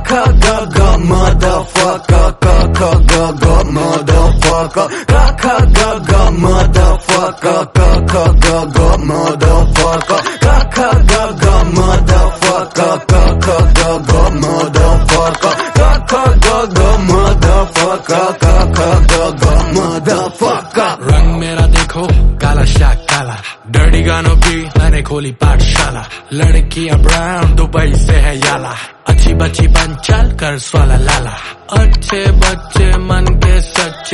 ka ga ga motherfucker, ka ka ga ga motherfucker, ka ka ga ga motherfucker, ka ka ga ga motherfucker, ka ka ga ga motherfucker, ka ka ga ga motherfucker, ka ka ga ga motherfucker, ka ka ga ga motherfucker. रंग मेरा देखो काला शाह काला, dirty गानों की मैंने खोली पाठशाला, लड़कियां ब्राउन दुबई से है याला, अच्छी बच्ची बन चल कर स्वाला लाला, अच्छे बच्चे मन के सच्चे